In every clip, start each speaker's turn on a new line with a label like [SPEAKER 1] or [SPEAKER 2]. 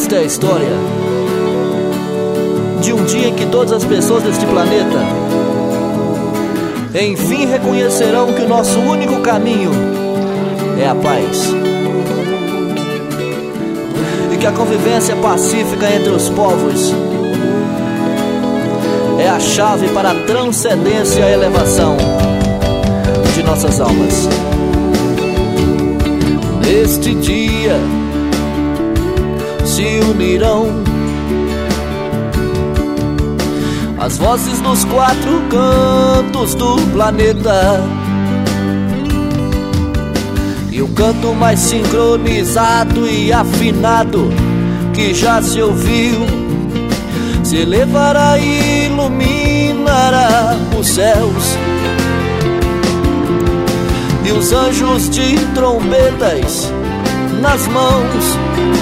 [SPEAKER 1] Esta é a história de um dia em que todas as pessoas deste planeta enfim reconhecerão que o nosso único caminho é a paz, e que a convivência pacífica entre os povos é a chave para a transcendência e a elevação de nossas almas. Neste dia se unirão as vozes dos quatro cantos do planeta, e o canto mais sincronizado e afinado que já se ouviu se elevará e iluminará os céus, e os anjos de trombetas nas mãos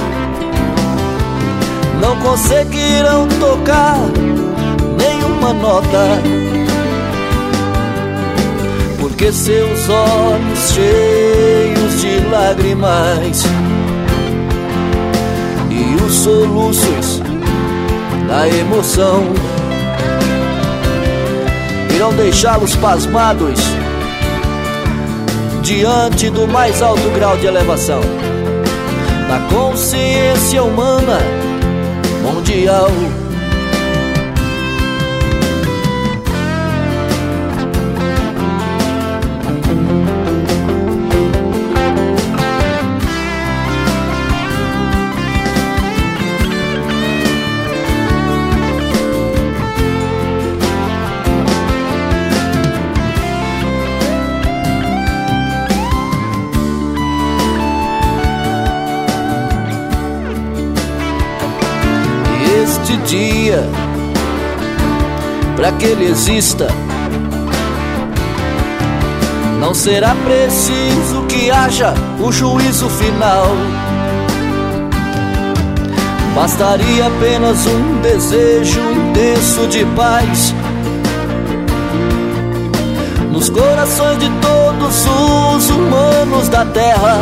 [SPEAKER 1] não conseguirão tocar nenhuma nota, porque seus olhos cheios de lágrimas e os soluços da emoção irão deixá-los pasmados diante do mais alto grau de elevação da consciência humana mundial. Este dia, para que ele exista, não será preciso que haja o juízo final. Bastaria apenas um desejo intenso de paz nos corações de todos os humanos da terra,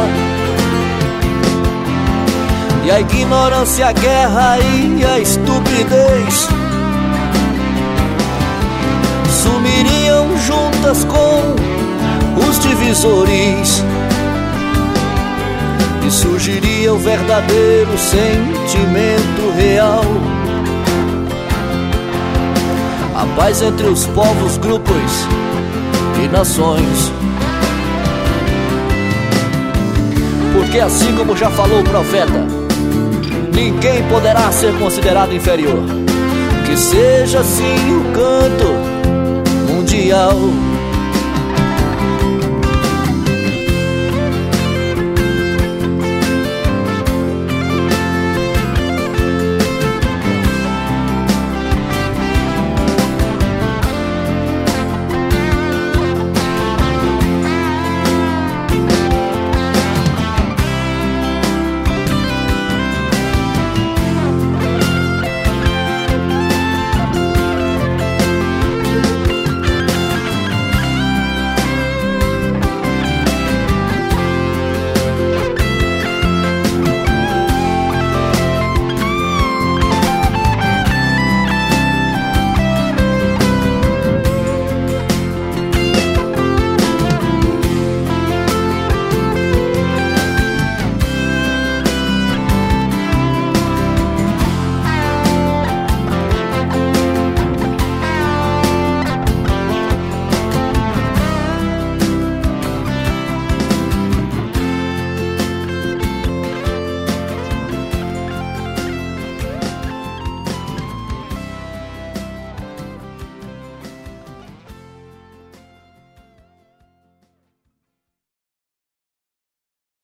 [SPEAKER 1] e a ignorância, a guerra e a estupidez sumiriam juntas com os divisores, e surgiria o verdadeiro sentimento real, a paz entre os povos, grupos e nações. Porque assim como já falou o profeta, ninguém poderá ser considerado inferior. Que seja assim o canto mundial.